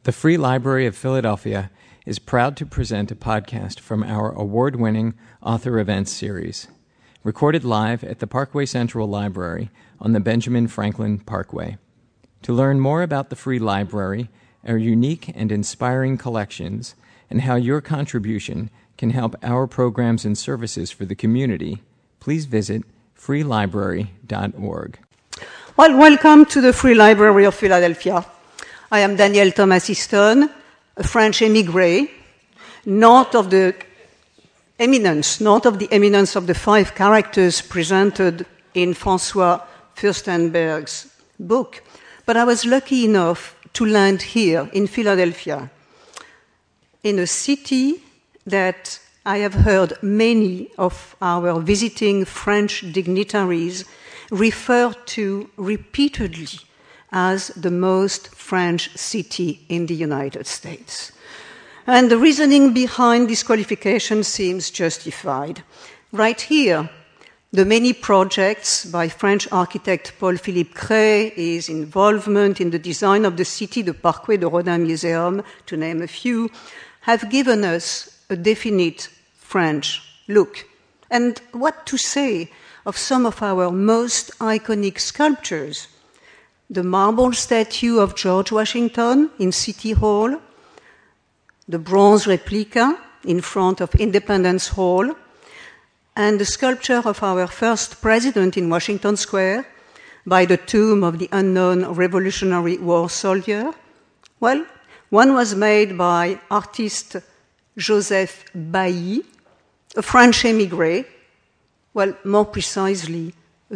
The Free Library of Philadelphia is proud to present a podcast from our award-winning Author Events series, recorded live at the Parkway Central Library on the Benjamin Franklin Parkway. To learn more about the Free Library, our unique and inspiring collections, and how your contribution can help our programs and services for the community, please visit freelibrary.org. Well, welcome to the Free Library of Philadelphia. I am Danielle Thomas Easton, a French émigré, not of the eminence of the five characters presented in François Furstenberg's book, but I was lucky enough to land here in Philadelphia, in a city that I have heard many of our visiting French dignitaries refer to repeatedly as the most French city in the United States. And the reasoning behind this qualification seems justified. Right here, the many projects by French architect Paul-Philippe Cret, his involvement in the design of the city, the Parkway de Rodin Museum, to name a few, have given us a definite French look. And what to say of some of our most iconic sculptures? The marble statue of George Washington in City Hall, the bronze replica in front of Independence Hall, and the sculpture of our first president in Washington Square by the tomb of the unknown Revolutionary War soldier. Well, one was made by artist Joseph Bailly, a French émigré, well, more precisely,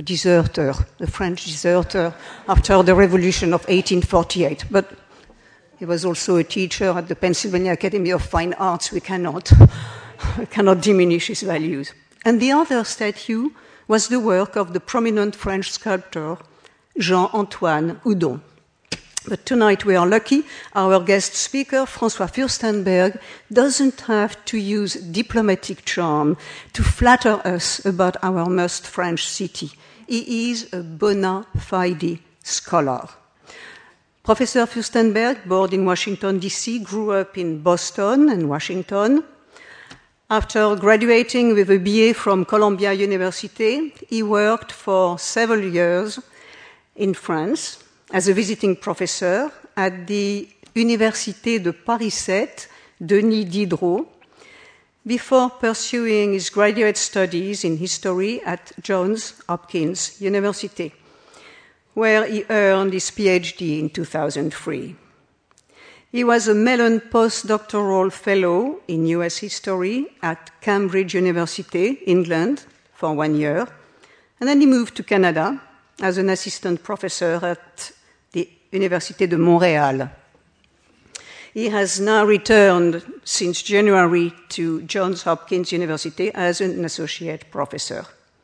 a French deserter after the Revolution of 1848. But he was also a teacher at the Pennsylvania Academy of Fine Arts. We cannot diminish his values. And the other statue was the work of the prominent French sculptor Jean-Antoine Houdon. But tonight we are lucky. Our guest speaker, François Furstenberg, doesn't have to use diplomatic charm to flatter us about our most French city. He is a bona fide scholar. Professor Furstenberg, born in Washington, D.C., grew up in Boston and Washington. After graduating with a BA from Columbia University, he worked for several years in France as a visiting professor at the Université de Paris 7, Denis Diderot, before pursuing his graduate studies in history at Johns Hopkins University, where he earned his PhD in 2003. He was a Mellon postdoctoral fellow in US history at Cambridge University, England, for 1 year, and then he moved to Canada as an assistant professor at the Université de Montréal. He has now returned since January to Johns Hopkins University as an associate professor.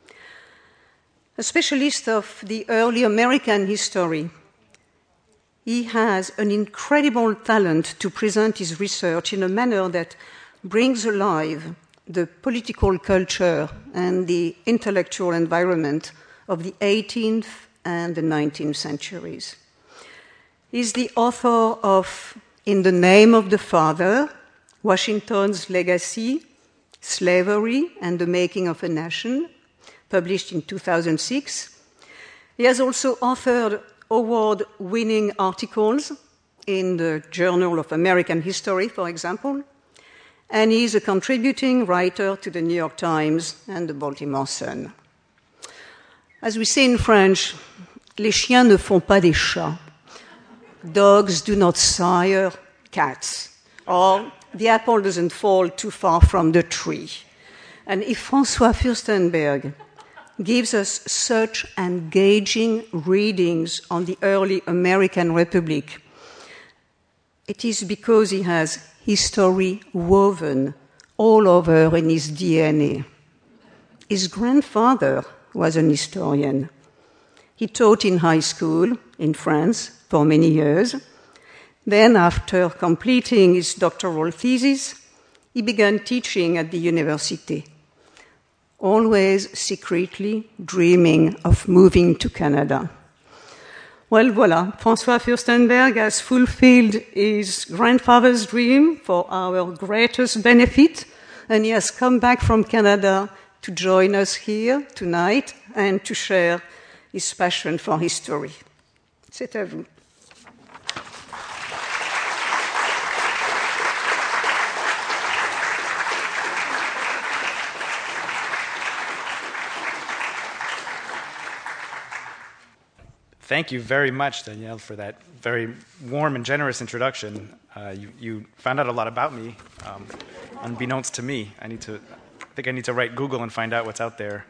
A specialist of the early American history, he has an incredible talent to present his research in a manner that brings alive the political culture and the intellectual environment of the 18th and the 19th centuries. He's the author of In the Name of the Father, Washington's Legacy, Slavery, and the Making of a Nation, published in 2006. He has also authored award-winning articles in the Journal of American History, for example, and he is a contributing writer to the New York Times and the Baltimore Sun. As we say in French, les chiens ne font pas des chats. Dogs do not sire cats, or the apple doesn't fall too far from the tree. And if François Furstenberg gives us such engaging readings on the early American Republic, it is because he has history woven all over in his DNA. His grandfather was an historian. He taught in high school in France for many years. Then, after completing his doctoral thesis, he began teaching at the university, always secretly dreaming of moving to Canada. Well, voila, François Furstenberg has fulfilled his grandfather's dream for our greatest benefit, and he has come back from Canada to join us here tonight and to share his passion for history. C'est à vous. Thank you very much, Danielle, for that very warm and generous introduction. You found out a lot about me, unbeknownst to me. I think I need to write Google and find out what's out there.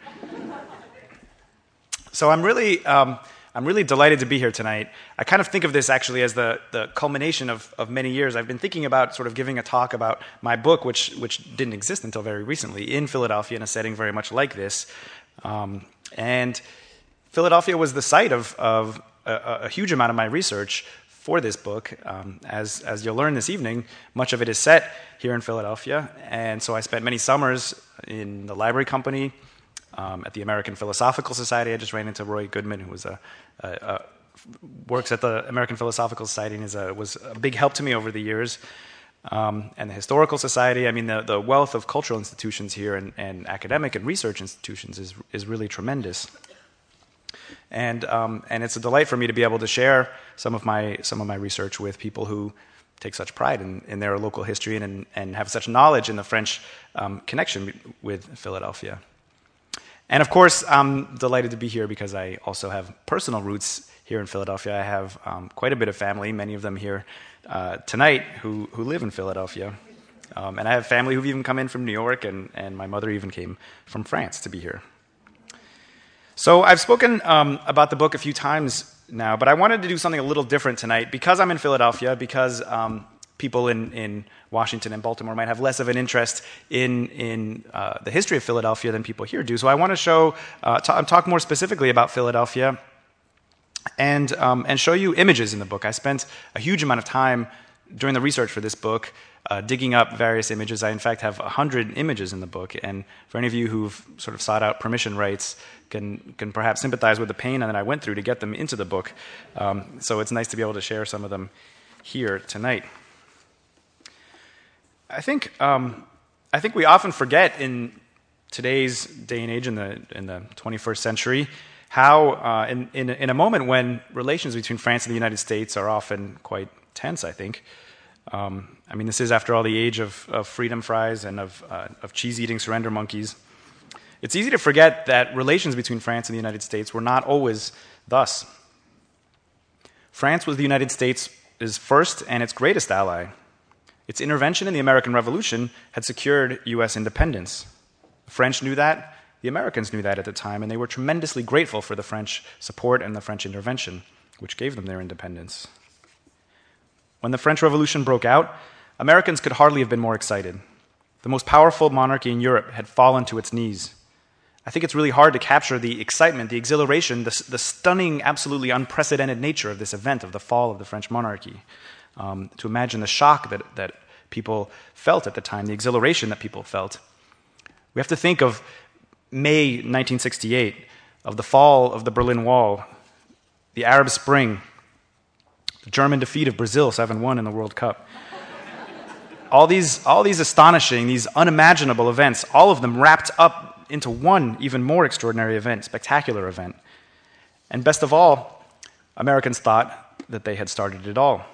So I'm really delighted to be here tonight. I kind of think of this actually as the culmination of many years. I've been thinking about sort of giving a talk about my book, which didn't exist until very recently, in Philadelphia in a setting very much like this. And Philadelphia was the site of a huge amount of my research for this book. As you'll learn this evening, much of it is set here in Philadelphia. And so I spent many summers in the library company, at the American Philosophical Society. I just ran into Roy Goodman, who was works at the American Philosophical Society and was a big help to me over the years. And the Historical Society. I mean, the wealth of cultural institutions here and academic and research institutions is really tremendous. And it's a delight for me to be able to share some of my research with people who take such pride in their local history and have such knowledge in the French connection with Philadelphia. And of course, I'm delighted to be here because I also have personal roots here in Philadelphia. I have quite a bit of family, many of them here tonight, who live in Philadelphia. And I have family who've even come in from New York, and my mother even came from France to be here. So I've spoken about the book a few times now, but I wanted to do something a little different tonight because I'm in Philadelphia, because people in Washington and Baltimore might have less of an interest in the history of Philadelphia than people here do. So I want to talk more specifically about Philadelphia and show you images in the book. I spent a huge amount of time during the research for this book digging up various images. I, in fact, have 100 images in the book, and for any of you who've sort of sought out permission rights can perhaps sympathize with the pain that I went through to get them into the book. So it's nice to be able to share some of them here tonight. I think we often forget in today's day and age, in the 21st century, how in a moment when relations between France and the United States are often quite tense, I think. I mean, this is, after all, the age of freedom fries and of cheese-eating surrender monkeys. It's easy to forget that relations between France and the United States were not always thus. France was the United States' first and its greatest ally. Its intervention in the American Revolution had secured U.S. independence. The French knew that, the Americans knew that at the time, and they were tremendously grateful for the French support and the French intervention, which gave them their independence. When the French Revolution broke out, Americans could hardly have been more excited. The most powerful monarchy in Europe had fallen to its knees. I think it's really hard to capture the excitement, the exhilaration, the stunning, absolutely unprecedented nature of this event, of the fall of the French monarchy. To imagine the shock that people felt at the time, the exhilaration that people felt. We have to think of May 1968, of the fall of the Berlin Wall, the Arab Spring, the German defeat of Brazil 7-1 in the World Cup. All these astonishing, these unimaginable events, all of them wrapped up into one even more extraordinary event, spectacular event. And best of all, Americans thought that they had started it all.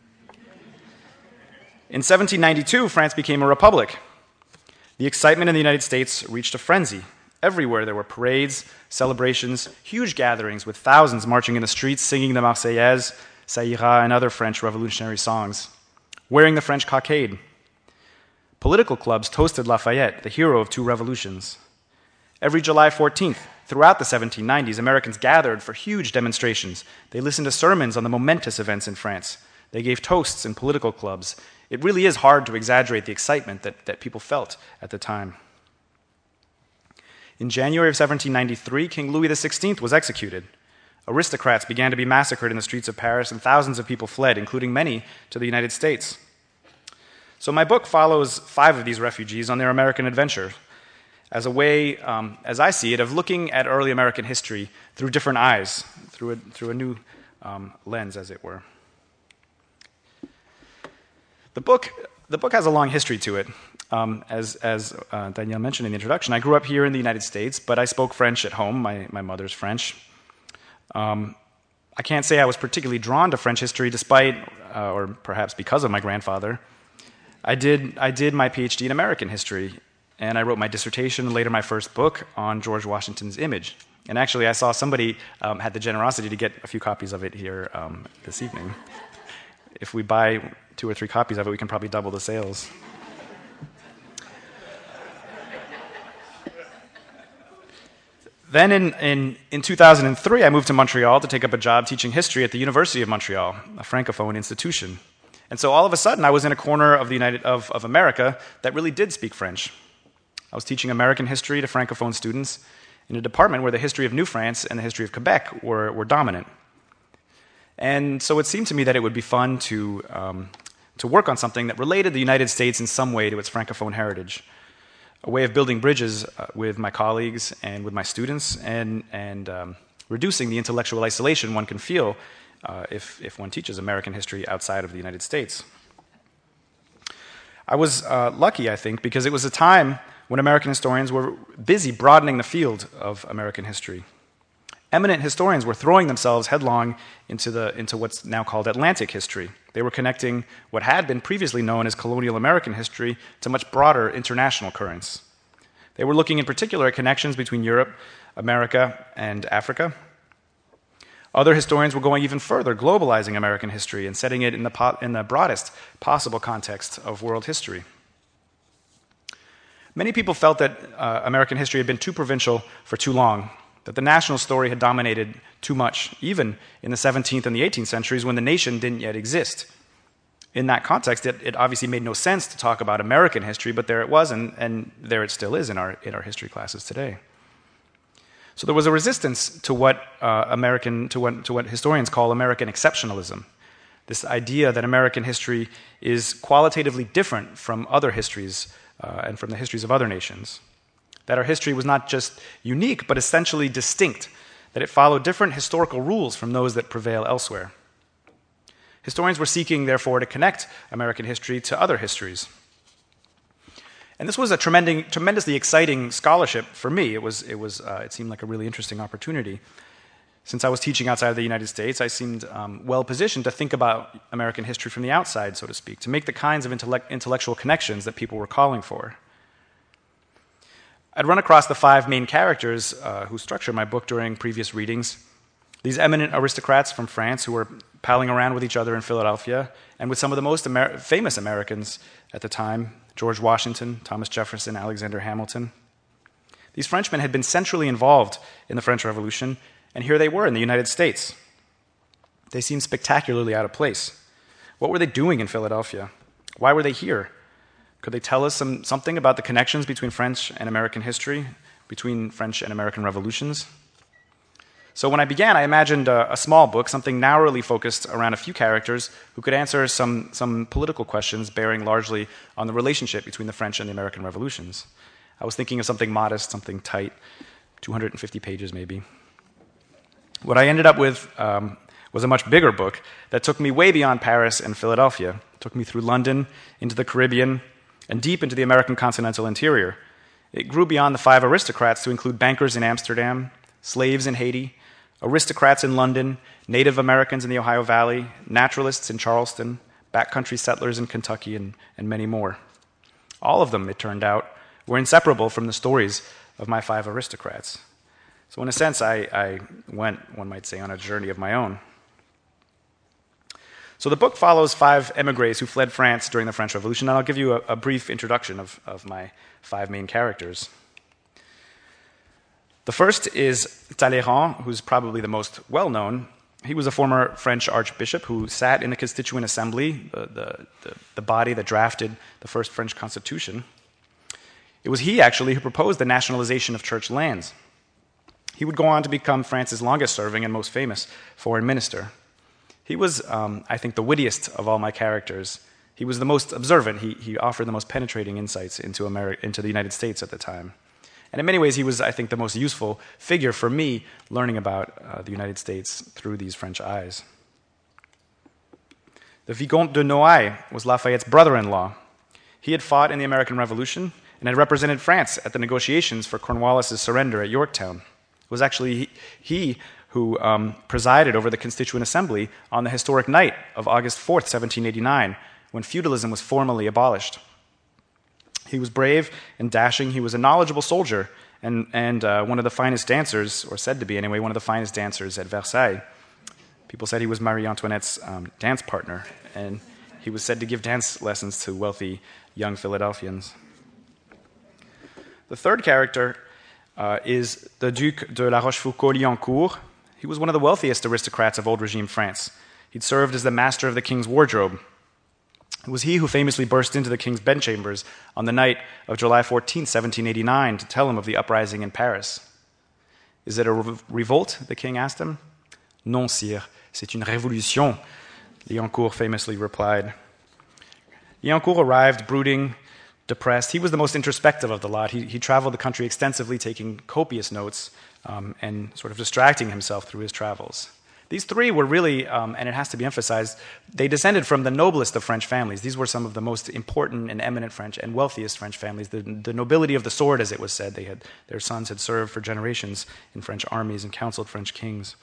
In 1792, France became a republic. The excitement in the United States reached a frenzy. Everywhere there were parades, celebrations, huge gatherings with thousands marching in the streets singing the Marseillaise, Ça ira, and other French revolutionary songs, wearing the French cockade. Political clubs toasted Lafayette, the hero of two revolutions. Every July 14th, throughout the 1790s, Americans gathered for huge demonstrations. They listened to sermons on the momentous events in France. They gave toasts in political clubs. It really is hard to exaggerate the excitement that people felt at the time. In January of 1793, King Louis XVI was executed. Aristocrats began to be massacred in the streets of Paris, and thousands of people fled, including many to the United States. So my book follows 5 of these refugees on their American adventure as a way, as I see it, of looking at early American history through different eyes, through a new lens, as it were. The book has a long history to it. As Danielle mentioned in the introduction, I grew up here in the United States, but I spoke French at home. My mother's French. I can't say I was particularly drawn to French history, despite, or perhaps because of my grandfather. I did my PhD in American history, and I wrote my dissertation and later my first book on George Washington's image. And actually, I saw somebody had the generosity to get a few copies of it here this evening. If we buy 2 or 3 copies of it, we can probably double the sales. Then in 2003, I moved to Montreal to take up a job teaching history at the University of Montreal, a francophone institution. And so all of a sudden, I was in a corner of America that really did speak French. I was teaching American history to francophone students in a department where the history of New France and the history of Quebec were dominant. And so it seemed to me that it would be fun to work on something that related the United States in some way to its francophone heritage, a way of building bridges with my colleagues and with my students, and reducing the intellectual isolation one can feel if one teaches American history outside of the United States. I was lucky, I think, because it was a time when American historians were busy broadening the field of American history. Eminent historians were throwing themselves headlong into what's now called Atlantic history. They were connecting what had been previously known as colonial American history to much broader international currents. They were looking in particular at connections between Europe, America, and Africa. Other historians were going even further, globalizing American history and setting it in the broadest possible context of world history. Many people felt that American history had been too provincial for too long, that the national story had dominated too much, even in the 17th and the 18th centuries when the nation didn't yet exist. In that context, it obviously made no sense to talk about American history, but there it was, and there it still is in our history classes today. So there was a resistance to what historians call American exceptionalism, this idea that American history is qualitatively different from other histories and from the histories of other nations. That our history was not just unique, but essentially distinct, that it followed different historical rules from those that prevail elsewhere. Historians were seeking, therefore, to connect American history to other histories. And this was a tremendously exciting scholarship for me. It seemed like a really interesting opportunity. Since I was teaching outside of the United States, I seemed well-positioned to think about American history from the outside, so to speak, to make the kinds of intellectual connections that people were calling for. I'd run across the 5 main characters who structured my book during previous readings. These eminent aristocrats from France who were palling around with each other in Philadelphia and with some of the most famous Americans at the time, George Washington, Thomas Jefferson, Alexander Hamilton. These Frenchmen had been centrally involved in the French Revolution, and here they were in the United States. They seemed spectacularly out of place. What were they doing in Philadelphia? Why were they here? Could they tell us something about the connections between French and American history, between French and American revolutions? So when I began, I imagined a small book, something narrowly focused around a few characters who could answer some political questions bearing largely on the relationship between the French and the American revolutions. I was thinking of something modest, something tight, 250 pages maybe. What I ended up with was a much bigger book that took me way beyond Paris and Philadelphia. It took me through London, into the Caribbean, and deep into the American continental interior. It grew beyond the 5 aristocrats to include bankers in Amsterdam, slaves in Haiti, aristocrats in London, Native Americans in the Ohio Valley, naturalists in Charleston, backcountry settlers in Kentucky, and many more. All of them, it turned out, were inseparable from the stories of my 5 aristocrats. So in a sense, I went, one might say, on a journey of my own. So the book follows 5 émigrés who fled France during the French Revolution, and I'll give you a brief introduction of my 5 main characters. The first is Talleyrand, who's probably the most well-known. He was a former French archbishop who sat in the Constituent Assembly, the body that drafted the first French Constitution. It was he, actually, who proposed the nationalization of church lands. He would go on to become France's longest-serving and most famous foreign minister. He was, I think, the wittiest of all my characters. He was the most observant. He offered the most penetrating insights into the United States at the time. And in many ways, he was, I think, the most useful figure for me learning about the United States through these French eyes. The Vicomte de Noailles was Lafayette's brother-in-law. He had fought in the American Revolution and had represented France at the negotiations for Cornwallis' surrender at Yorktown. It was actually he who presided over the Constituent Assembly on the historic night of August 4th, 1789, when feudalism was formally abolished. He was brave and dashing. He was a knowledgeable soldier and one of the finest dancers, or said to be anyway, one of the finest dancers at Versailles. People said he was Marie Antoinette's dance partner, and he was said to give dance lessons to wealthy young Philadelphians. The third character is the Duc de la Rochefoucauld-Liancourt. He was one of the wealthiest aristocrats of old regime France. He'd served as the master of the king's wardrobe. It was he who famously burst into the king's bedchambers on the night of July 14, 1789, to tell him of the uprising in Paris. Is it a revolt? The king asked him. Non, sire, c'est une révolution, Liancourt famously replied. Liancourt arrived brooding, depressed. He was the most introspective of the lot. He traveled the country extensively, taking copious notes and sort of distracting himself through his travels. These three were really, and it has to be emphasized, they descended from the noblest of French families. These were some of the most important and eminent French and wealthiest French families. The nobility of the sword, as it was said. Their sons had served for generations in French armies and counseled French kings.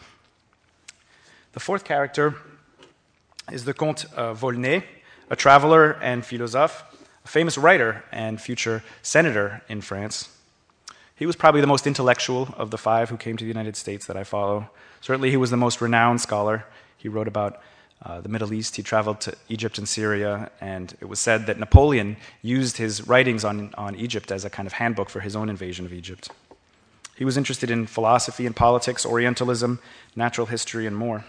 The fourth character is the Comte Volney, a traveler and philosophe, a famous writer and future senator in France. He was probably the most intellectual of the five who came to the United States that I follow. Certainly he was the most renowned scholar. He wrote about the Middle East. He traveled to Egypt and Syria, and it was said that Napoleon used his writings on Egypt as a kind of handbook for his own invasion of Egypt. He was interested in philosophy and politics, Orientalism, natural history, and more.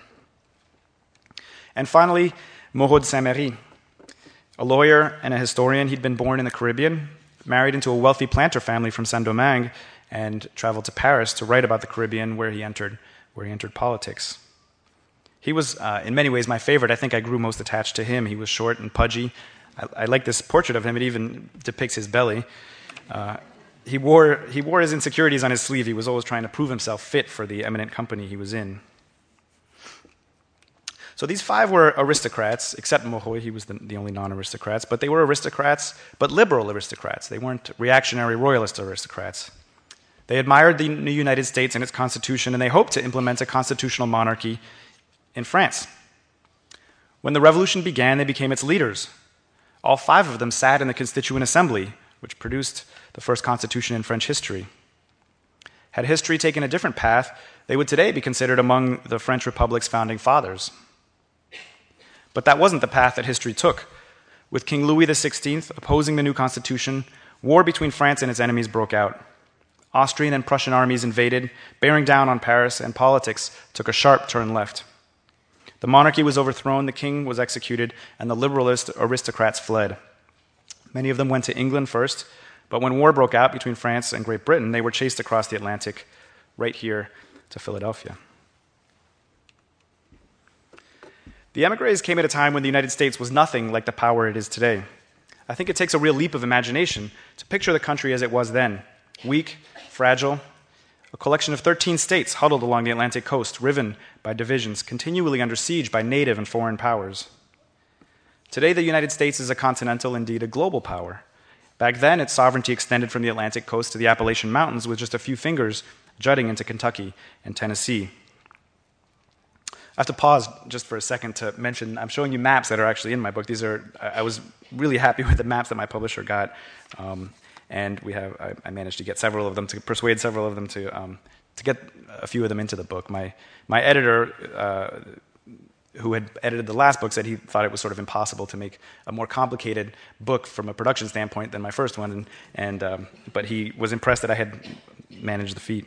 And finally, Moreau de Saint-Méry, a lawyer and a historian. He'd been born in the Caribbean, married into a wealthy planter family from Saint-Domingue, and traveled to Paris to write about the Caribbean, where he entered politics. He was, in many ways, my favorite. I think I grew most attached to him. He was short and pudgy. I like this portrait of him. It even depicts his belly. He wore his insecurities on his sleeve. He was always trying to prove himself fit for the eminent company he was in. So these five were aristocrats, except Moreau. He was the only non-aristocrats, but they were aristocrats, but liberal aristocrats. They weren't reactionary royalist aristocrats. They admired the new United States and its constitution, and they hoped to implement a constitutional monarchy in France. When the revolution began, they became its leaders. All five of them sat in the Constituent Assembly, which produced the first constitution in French history. Had history taken a different path, they would today be considered among the French Republic's founding fathers. But that wasn't the path that history took. With King Louis XVI opposing the new constitution, war between France and its enemies broke out. Austrian and Prussian armies invaded, bearing down on Paris, and politics took a sharp turn left. The monarchy was overthrown, the king was executed, and the liberalist aristocrats fled. Many of them went to England first, but when war broke out between France and Great Britain, they were chased across the Atlantic, right here to Philadelphia. The émigrés came at a time when the United States was nothing like the power it is today. I think it takes a real leap of imagination to picture the country as it was then, weak, fragile, a collection of 13 states huddled along the Atlantic coast, riven by divisions, continually under siege by native and foreign powers. Today, the United States is a continental, indeed a global power. Back then, its sovereignty extended from the Atlantic coast to the Appalachian Mountains with just a few fingers jutting into Kentucky and Tennessee. I have to pause just for a second to mention, I'm showing you maps that are actually in my book. I was really happy with the maps that my publisher got. And I managed to get several of them, to persuade several of them to get a few of them into the book. My editor, who had edited the last book, said he thought it was sort of impossible to make a more complicated book from a production standpoint than my first one, but he was impressed that I had managed the feat.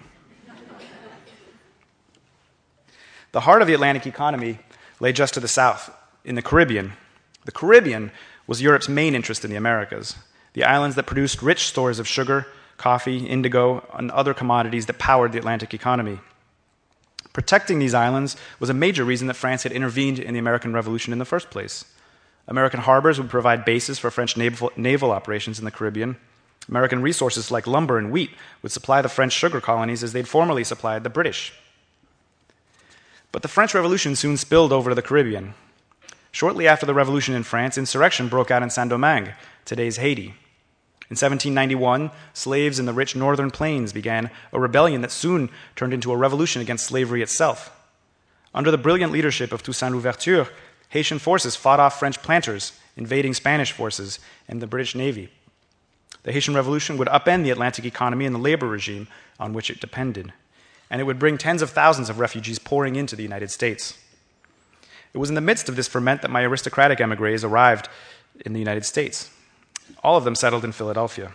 The heart of the Atlantic economy lay just to the south, in the Caribbean. The Caribbean was Europe's main interest in the Americas, the islands that produced rich stores of sugar, coffee, indigo, and other commodities that powered the Atlantic economy. Protecting these islands was a major reason that France had intervened in the American Revolution in the first place. American harbors would provide bases for French naval operations in the Caribbean, American resources like lumber and wheat would supply the French sugar colonies as they'd formerly supplied the British. But the French Revolution soon spilled over to the Caribbean. Shortly after the revolution in France, insurrection broke out in Saint-Domingue, today's Haiti. In 1791, slaves in the rich northern plains began a rebellion that soon turned into a revolution against slavery itself. Under the brilliant leadership of Toussaint Louverture, Haitian forces fought off French planters, invading Spanish forces and the British Navy. The Haitian Revolution would upend the Atlantic economy and the labor regime on which it depended, and it would bring tens of thousands of refugees pouring into the United States. It was in the midst of this ferment that my aristocratic émigrés arrived in the United States. All of them settled in Philadelphia.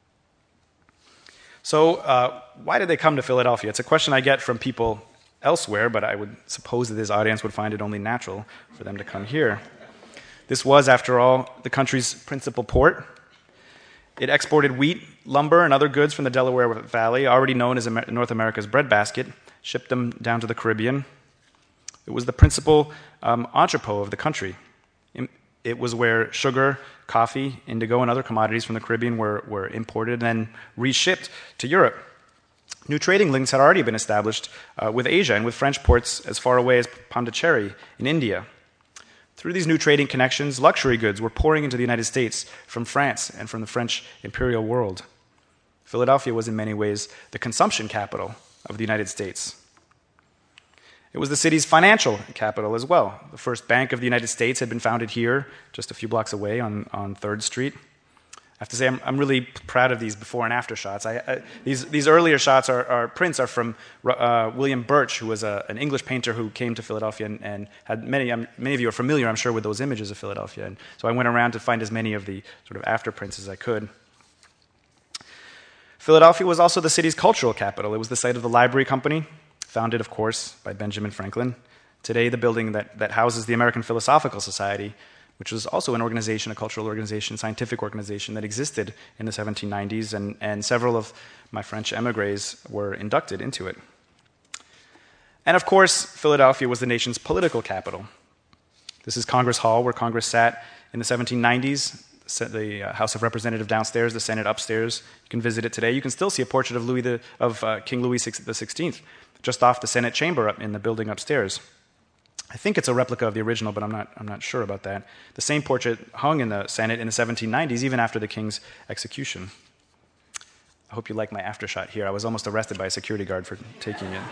So why did they come to Philadelphia? It's a question I get from people elsewhere, but I would suppose that this audience would find it only natural for them to come here. This was, after all, the country's principal port. It exported wheat, lumber, and other goods from the Delaware Valley, already known as North America's breadbasket, shipped them down to the Caribbean. It was the principal entrepot of the country. It was where sugar, coffee, indigo, and other commodities from the Caribbean were imported and then reshipped to Europe. New trading links had already been established with Asia and with French ports as far away as Pondicherry in India. Through these new trading connections, luxury goods were pouring into the United States from France and from the French imperial world. Philadelphia was in many ways the consumption capital of the United States. It was the city's financial capital as well. The first bank of the United States had been founded here, just a few blocks away on 3rd Street. I have to say, I'm really proud of these before and after shots. These earlier shots prints are from William Birch, who was an English painter who came to Philadelphia and had many of you are familiar, I'm sure, with those images of Philadelphia. And so I went around to find as many of the sort of after prints as I could. Philadelphia was also the city's cultural capital. It was the site of the Library Company, founded, of course, by Benjamin Franklin. Today, the building that houses the American Philosophical Society, which was also an organization, a cultural organization, scientific organization that existed in the 1790s, and several of my French émigrés were inducted into it. And of course, Philadelphia was the nation's political capital. This is Congress Hall, where Congress sat in the 1790s, the House of Representatives downstairs, the Senate upstairs. You can visit it today. You can still see a portrait of King Louis XVI just off the Senate chamber up in the building upstairs. I think it's a replica of the original, but I'm not sure about that. The same portrait hung in the Senate in the 1790s, even after the king's execution. I hope you like my aftershot here. I was almost arrested by a security guard for taking it.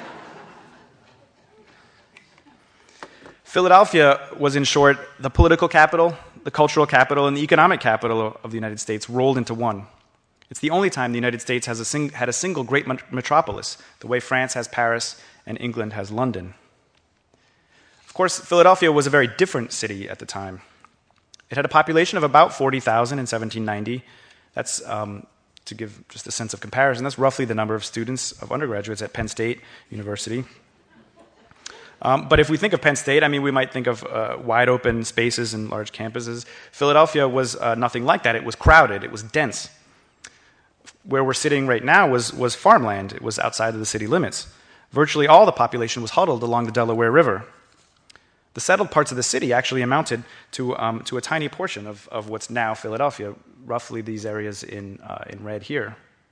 Philadelphia was, in short, the political capital, the cultural capital, and the economic capital of the United States rolled into one. It's the only time the United States has had a single great metropolis, the way France has Paris and England has London. Of course, Philadelphia was a very different city at the time. It had a population of about 40,000 in 1790. That's, to give just a sense of comparison, that's roughly the number of students, of undergraduates at Penn State University. But if we think of Penn State, we might think of wide open spaces and large campuses. Philadelphia was nothing like that. It was crowded. It was dense. Where we're sitting right now was farmland. It was outside of the city limits. Virtually all the population was huddled along the Delaware River. The settled parts of the city actually amounted to a tiny portion of what's now Philadelphia, roughly these areas in red here.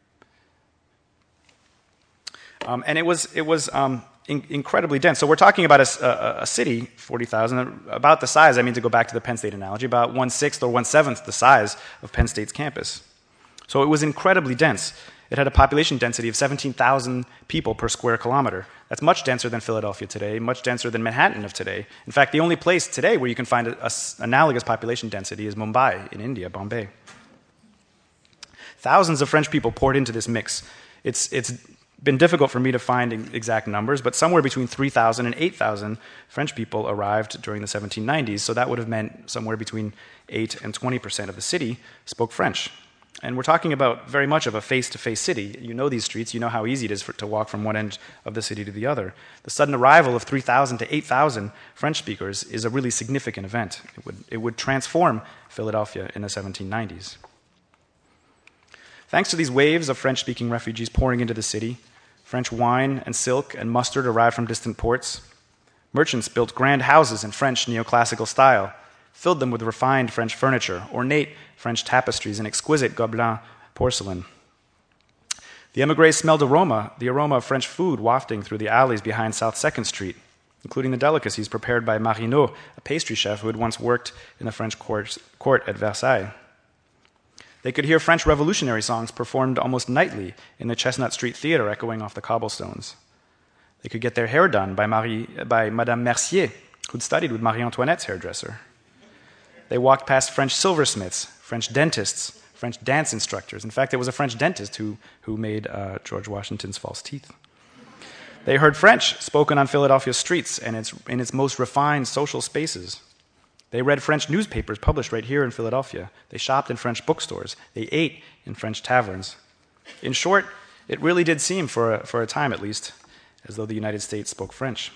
And it was incredibly dense. So we're talking about a city, 40,000, about the size, to go back to the Penn State analogy, about 1/6 or 1/7 the size of Penn State's campus. So it was incredibly dense. It had a population density of 17,000 people per square kilometer. That's much denser than Philadelphia today, much denser than Manhattan of today. In fact, the only place today where you can find an analogous population density is Mumbai in India, Bombay. Thousands of French people poured into this mix. It's been difficult for me to find exact numbers, but somewhere between 3,000 and 8,000 French people arrived during the 1790s, so that would have meant somewhere between 8 and 20% of the city spoke French. And we're talking about very much of a face-to-face city. You know these streets. You know how easy it is to walk from one end of the city to the other. The sudden arrival of 3,000 to 8,000 French speakers is a really significant event. It would transform Philadelphia in the 1790s. Thanks to these waves of French-speaking refugees pouring into the city, French wine and silk and mustard arrived from distant ports. Merchants built grand houses in French neoclassical style, filled them with refined French furniture, ornate French tapestries, and exquisite Gobelin porcelain. The émigrés smelled the aroma of French food wafting through the alleys behind South 2nd Street, including the delicacies prepared by Marino, a pastry chef who had once worked in the French court at Versailles. They could hear French revolutionary songs performed almost nightly in the Chestnut Street Theater echoing off the cobblestones. They could get their hair done by Madame Mercier, who'd studied with Marie Antoinette's hairdresser. They walked past French silversmiths, French dentists, French dance instructors. In fact, it was a French dentist who made George Washington's false teeth. They heard French spoken on Philadelphia's streets and in its most refined social spaces. They read French newspapers published right here in Philadelphia. They shopped in French bookstores. They ate in French taverns. In short, it really did seem, for a time at least, as though the United States spoke French.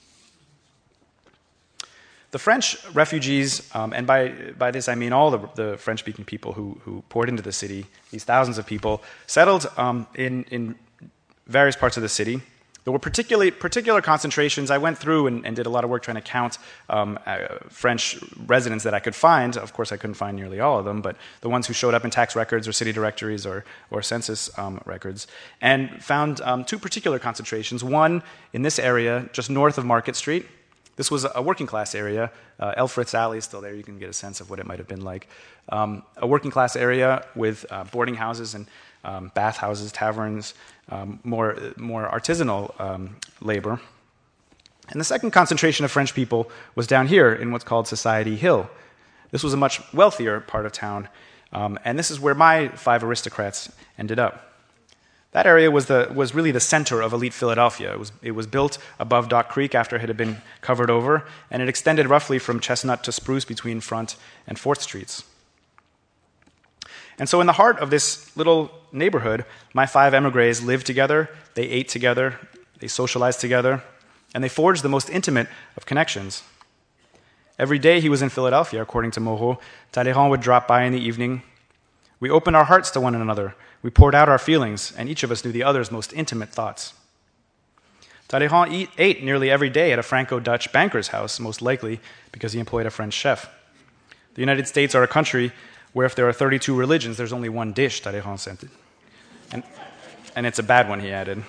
The French refugees, and by this I mean all the French-speaking people who poured into the city, these thousands of people, settled in various parts of the city. There were particular concentrations. I went through and did a lot of work trying to count French residents that I could find. Of course, I couldn't find nearly all of them, but the ones who showed up in tax records or city directories or census records, and found two particular concentrations. One in this area, just north of Market Street. This was a working-class area. Elfreth's Alley is still there. You can get a sense of what it might have been like. A working-class area with boarding houses and bathhouses, taverns, more artisanal labor. And the second concentration of French people was down here in what's called Society Hill. This was a much wealthier part of town, and this is where my 5 aristocrats ended up. That area was really the center of elite Philadelphia. It was built above Dock Creek after it had been covered over, and it extended roughly from Chestnut to Spruce between Front and 4th Streets. And so in the heart of this little neighborhood, my 5 émigrés lived together, they ate together, they socialized together, and they forged the most intimate of connections. Every day he was in Philadelphia, according to Moreau, Talleyrand would drop by in the evening. We opened our hearts to one another. We poured out our feelings, and each of us knew the other's most intimate thoughts. Talleyrand ate nearly every day at a Franco-Dutch banker's house, most likely because he employed a French chef. The United States are a country where if there are 32 religions, there's only one dish, Talleyrand said. And it's a bad one, he added.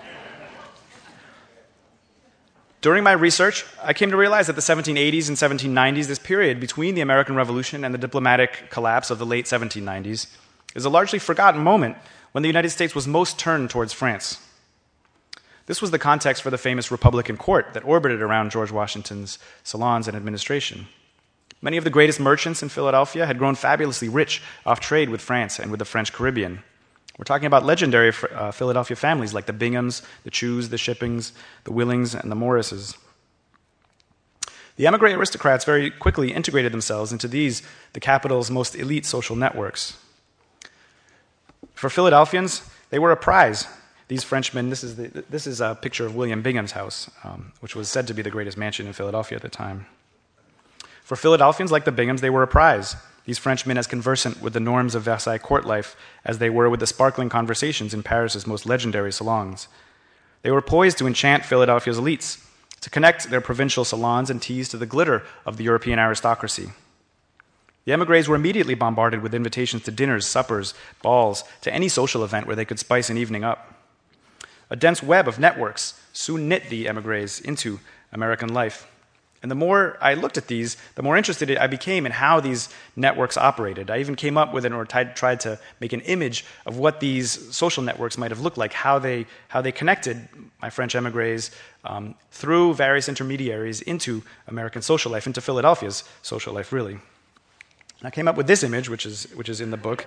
During my research, I came to realize that the 1780s and 1790s, this period between the American Revolution and the diplomatic collapse of the late 1790s, is a largely forgotten moment when the United States was most turned towards France. This was the context for the famous Republican court that orbited around George Washington's salons and administration. Many of the greatest merchants in Philadelphia had grown fabulously rich off trade with France and with the French Caribbean. We're talking about legendary Philadelphia families like the Binghams, the Chews, the Shippings, the Willings, and the Morrises. The émigré aristocrats very quickly integrated themselves into these, the capital's most elite social networks. For Philadelphians, they were a prize. These Frenchmen, this is a picture of William Bingham's house, which was said to be the greatest mansion in Philadelphia at the time. For Philadelphians, like the Binghams, they were a prize. These Frenchmen as conversant with the norms of Versailles court life as they were with the sparkling conversations in Paris's most legendary salons. They were poised to enchant Philadelphia's elites, to connect their provincial salons and teas to the glitter of the European aristocracy. The émigrés were immediately bombarded with invitations to dinners, suppers, balls, to any social event where they could spice an evening up. A dense web of networks soon knit the émigrés into American life. And the more I looked at these, the more interested I became in how these networks operated. I even came up with tried to make an image of what these social networks might have looked like, how they connected my French émigrés through various intermediaries into American social life, into Philadelphia's social life, really. And I came up with this image, which is in the book.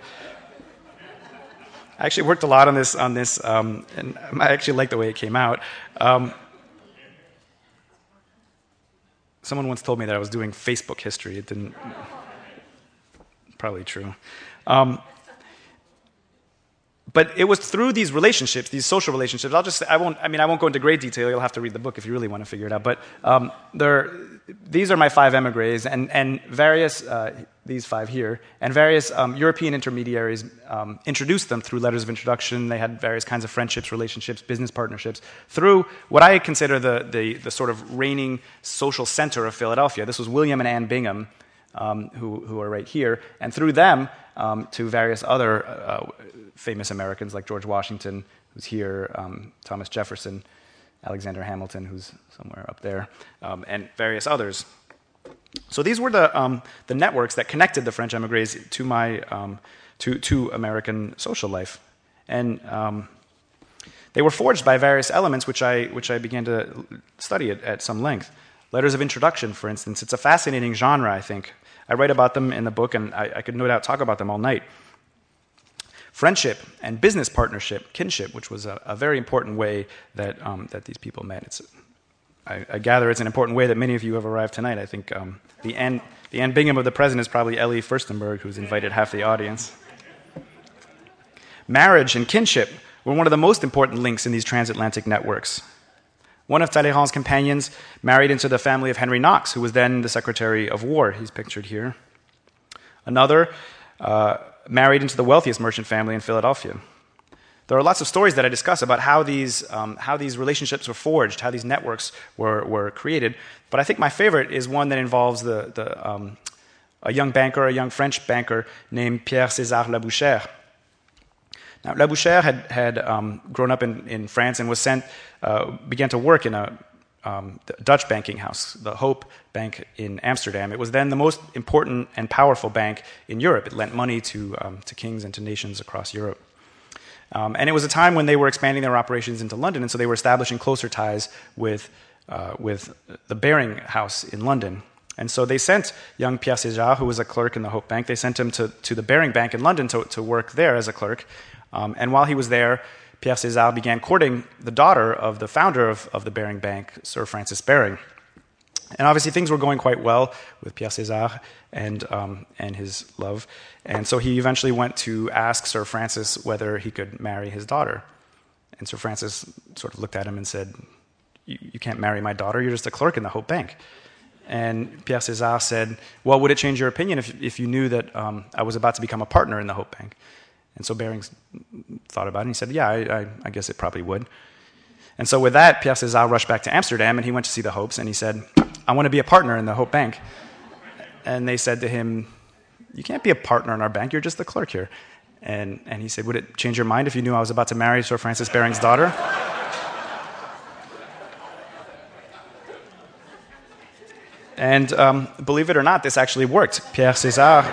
I actually worked a lot on this, and I actually like the way it came out. Someone once told me that I was doing Facebook history. It didn't. Probably true. But it was through these relationships, these social relationships. I won't go into great detail. You'll have to read the book if you really want to figure it out. But these are my 5 émigrés, and various these 5 here, and various European intermediaries introduced them through letters of introduction. They had various kinds of friendships, relationships, business partnerships through what I consider the sort of reigning social center of Philadelphia. This was William and Anne Bingham, who are right here, and through them, to various other famous Americans like George Washington, who's here, Thomas Jefferson, Alexander Hamilton, who's somewhere up there, and various others. So these were the networks that connected the French emigres to my to American social life, and they were forged by various elements which I began to study at some length. Letters of introduction, for instance, it's a fascinating genre. I think I write about them in the book, and I could no doubt talk about them all night. Friendship and business partnership, kinship, which was a very important way that these people met. I gather it's an important way that many of you have arrived tonight. I think the Anne Bingham of the present is probably Ellie Furstenberg, who's invited half the audience. Marriage and kinship were one of the most important links in these transatlantic networks. One of Talleyrand's companions married into the family of Henry Knox, who was then the Secretary of War. He's pictured here. Another married into the wealthiest merchant family in Philadelphia. There are lots of stories that I discuss about how these relationships were forged, how these networks were created. But I think my favorite is one that involves a young French banker named Pierre César Labouchere. Now, Labouchere had grown up in France and began to work in a Dutch banking house, the Hope Bank in Amsterdam. It was then the most important and powerful bank in Europe. It lent money to kings and to nations across Europe. And it was a time when they were expanding their operations into London, and so they were establishing closer ties with the Baring House in London. And so they sent young Pierre César, who was a clerk in the Hope Bank, they sent him to the Baring Bank in London to work there as a clerk. And while he was there, Pierre César began courting the daughter of the founder of the Baring Bank, Sir Francis Baring. And obviously things were going quite well with Pierre César and his love. And so he eventually went to ask Sir Francis whether he could marry his daughter. And Sir Francis sort of looked at him and said, you can't marry my daughter, you're just a clerk in the Hope Bank. And Pierre César said, well, would it change your opinion if you knew that I was about to become a partner in the Hope Bank? And so Baring thought about it, and he said, yeah, I guess it probably would. And so with that, Pierre César rushed back to Amsterdam, and he went to see the Hopes, and he said, I want to be a partner in the Hope Bank. And they said to him, you can't be a partner in our bank, you're just the clerk here. And he said, would it change your mind if you knew I was about to marry Sir Francis Baring's daughter? And believe it or not, this actually worked. Pierre César,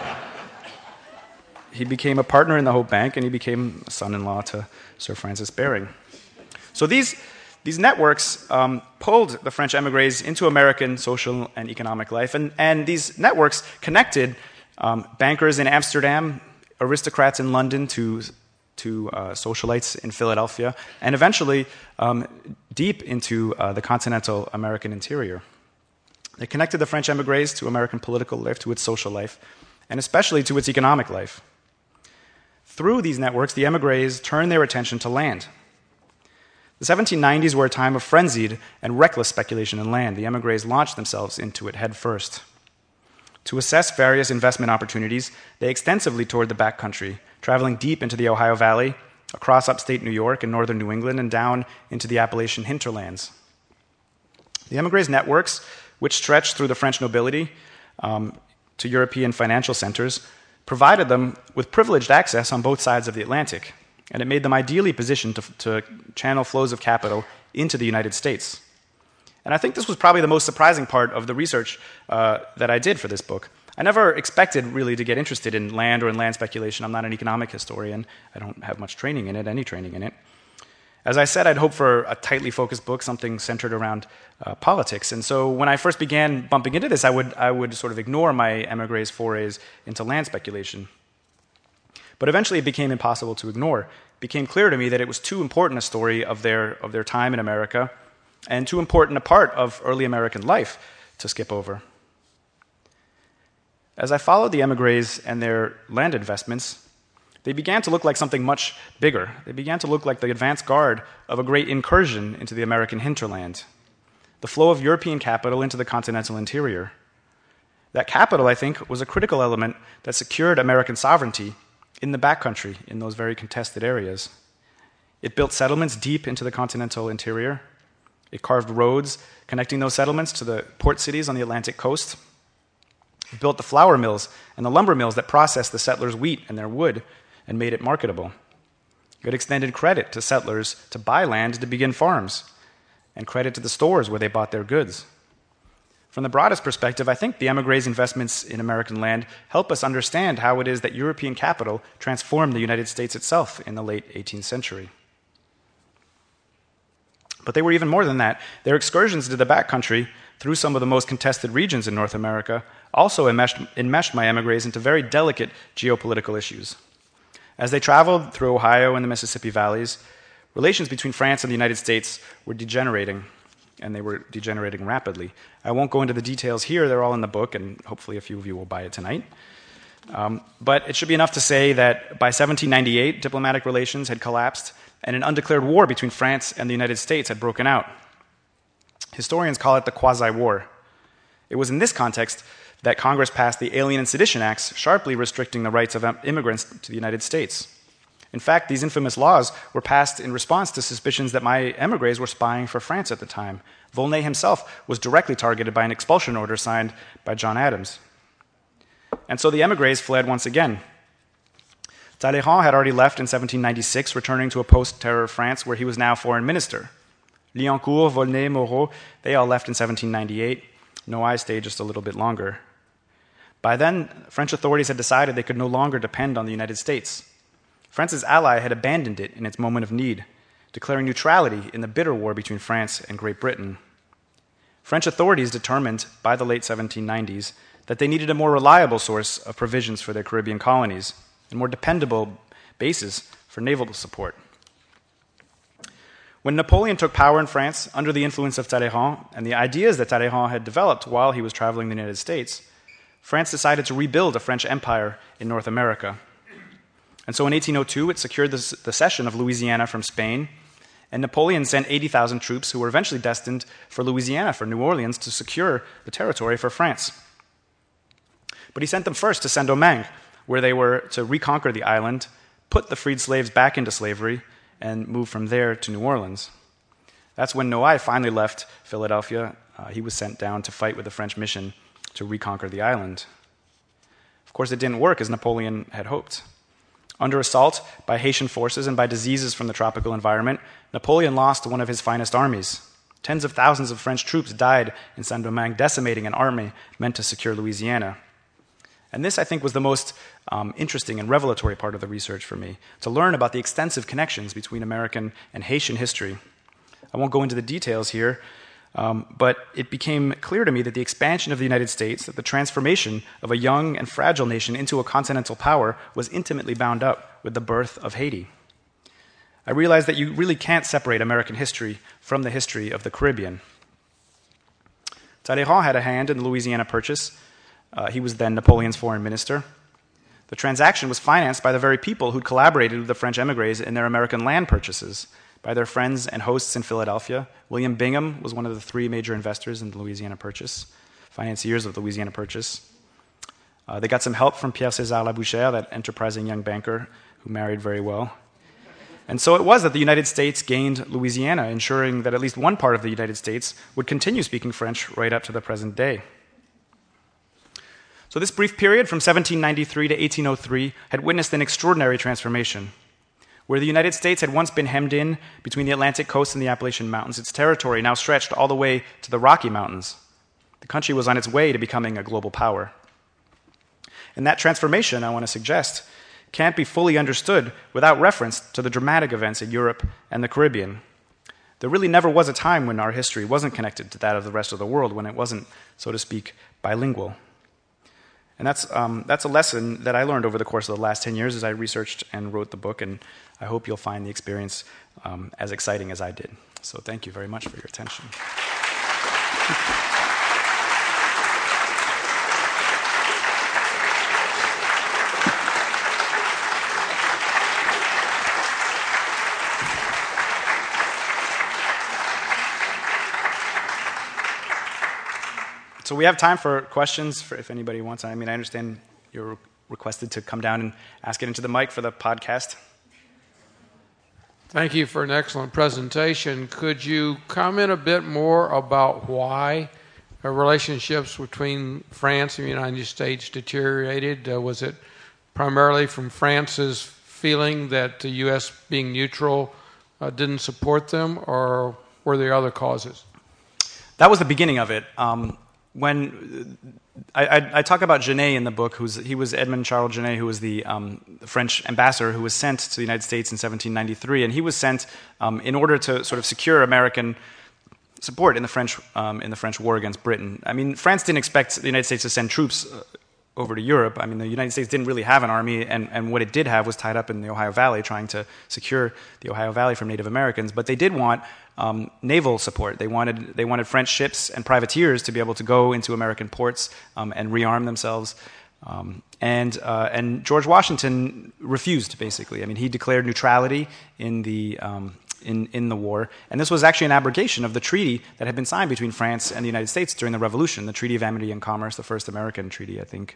he became a partner in the Hope Bank, and he became a son-in-law to Sir Francis Baring. So these networks pulled the French émigrés into American social and economic life, and these networks connected bankers in Amsterdam, aristocrats in London to socialites in Philadelphia, and eventually deep into the continental American interior. They connected the French émigrés to American political life, to its social life, and especially to its economic life. Through these networks, the émigrés turned their attention to land. The 1790s were a time of frenzied and reckless speculation in land. The émigrés launched themselves into it head first. To assess various investment opportunities, they extensively toured the backcountry, traveling deep into the Ohio Valley, across upstate New York and northern New England, and down into the Appalachian hinterlands. The émigrés' networks, which stretched through the French nobility to European financial centers, provided them with privileged access on both sides of the Atlantic, and it made them ideally positioned to channel flows of capital into the United States. And I think this was probably the most surprising part of the research that I did for this book. I never expected really to get interested in land or in land speculation. I'm not an economic historian. I don't have much training in it, any training in it. As I said, I'd hoped for a tightly focused book, something centered around politics. And so when I first began bumping into this, I would sort of ignore my émigrés' forays into land speculation. But eventually it became impossible to ignore. It became clear to me that it was too important a story of their time in America and too important a part of early American life to skip over. As I followed the émigrés and their land investments, they began to look like something much bigger. They began to look like the advance guard of a great incursion into the American hinterland, the flow of European capital into the continental interior. That capital, I think, was a critical element that secured American sovereignty in the backcountry, in those very contested areas. It built settlements deep into the continental interior. It carved roads connecting those settlements to the port cities on the Atlantic coast. It built the flour mills and the lumber mills that processed the settlers' wheat and their wood and made it marketable. It extended credit to settlers to buy land to begin farms, and credit to the stores where they bought their goods. From the broadest perspective, I think the émigrés' investments in American land help us understand how it is that European capital transformed the United States itself in the late 18th century. But they were even more than that. Their excursions to the backcountry through some of the most contested regions in North America also enmeshed my émigrés into very delicate geopolitical issues. As they traveled through Ohio and the Mississippi valleys, relations between France and the United States were degenerating, and they were degenerating rapidly. I won't go into the details here, they're all in the book, and hopefully a few of you will buy it tonight. But it should be enough to say that by 1798, diplomatic relations had collapsed, and an undeclared war between France and the United States had broken out. Historians call it the Quasi-War. It was in this context that Congress passed the Alien and Sedition Acts, sharply restricting the rights of immigrants to the United States. In fact, these infamous laws were passed in response to suspicions that my émigrés were spying for France at the time. Volney himself was directly targeted by an expulsion order signed by John Adams. And so the émigrés fled once again. Talleyrand had already left in 1796, returning to a post-terror France where he was now foreign minister. Liancourt, Volney, Moreau, they all left in 1798. Noailles stayed just a little bit longer. By then, French authorities had decided they could no longer depend on the United States. France's ally had abandoned it in its moment of need, declaring neutrality in the bitter war between France and Great Britain. French authorities determined by the late 1790s that they needed a more reliable source of provisions for their Caribbean colonies and more dependable bases for naval support. When Napoleon took power in France under the influence of Talleyrand and the ideas that Talleyrand had developed while he was traveling the United States, France decided to rebuild a French empire in North America. And so in 1802, it secured the cession of Louisiana from Spain, and Napoleon sent 80,000 troops who were eventually destined for Louisiana, for New Orleans, to secure the territory for France. But he sent them first to Saint-Domingue, where they were to reconquer the island, put the freed slaves back into slavery, and move from there to New Orleans. That's when Noailles finally left Philadelphia. He was sent down to fight with the French mission to reconquer the island. Of course, it didn't work as Napoleon had hoped. Under assault by Haitian forces and by diseases from the tropical environment, Napoleon lost one of his finest armies. Tens of thousands of French troops died in Saint-Domingue, decimating an army meant to secure Louisiana. And this, I think, was the most interesting and revelatory part of the research for me, to learn about the extensive connections between American and Haitian history. I won't go into the details here, but it became clear to me that the expansion of the United States, that the transformation of a young and fragile nation into a continental power, was intimately bound up with the birth of Haiti. I realized that you really can't separate American history from the history of the Caribbean. Talleyrand had a hand in the Louisiana Purchase. He was then Napoleon's foreign minister. The transaction was financed by the very people who'd collaborated with the French émigrés in their American land purchases, by their friends and hosts in Philadelphia. William Bingham was one of the three major investors in the Louisiana Purchase, financiers of the Louisiana Purchase. They got some help from Pierre César Labouchere, that enterprising young banker who married very well. And so it was that the United States gained Louisiana, ensuring that at least one part of the United States would continue speaking French right up to the present day. So this brief period from 1793 to 1803 had witnessed an extraordinary transformation. Where the United States had once been hemmed in between the Atlantic coast and the Appalachian Mountains, its territory now stretched all the way to the Rocky Mountains. The country was on its way to becoming a global power. And that transformation, I want to suggest, can't be fully understood without reference to the dramatic events in Europe and the Caribbean. There really never was a time when our history wasn't connected to that of the rest of the world, when it wasn't, so to speak, bilingual. And that's a lesson that I learned over the course of the last 10 years as I researched and wrote the book, and I hope you'll find the experience as exciting as I did. So thank you very much for your attention. So we have time for questions if anybody wants. I mean, I understand you're requested to come down and ask it into the mic for the podcast. Thank you for an excellent presentation. Could you comment a bit more about why relationships between France and the United States deteriorated? Was it primarily from France's feeling that the U.S. being neutral didn't support them, or were there other causes? That was the beginning of it. When I talk about Genet in the book, he was Edmond Charles Genet, who was the French ambassador who was sent to the United States in 1793, and he was sent in order to sort of secure American support in the French war against Britain. I mean, France didn't expect the United States to send troops over to Europe. I mean, the United States didn't really have an army, and what it did have was tied up in the Ohio Valley, trying to secure the Ohio Valley from Native Americans. But they did want naval support. They wanted French ships and privateers to be able to go into American ports and rearm themselves. And George Washington refused, basically. I mean, he declared neutrality in the war, and this was actually an abrogation of the treaty that had been signed between France and the United States during the Revolution, the Treaty of Amity and Commerce, the first American treaty, I think,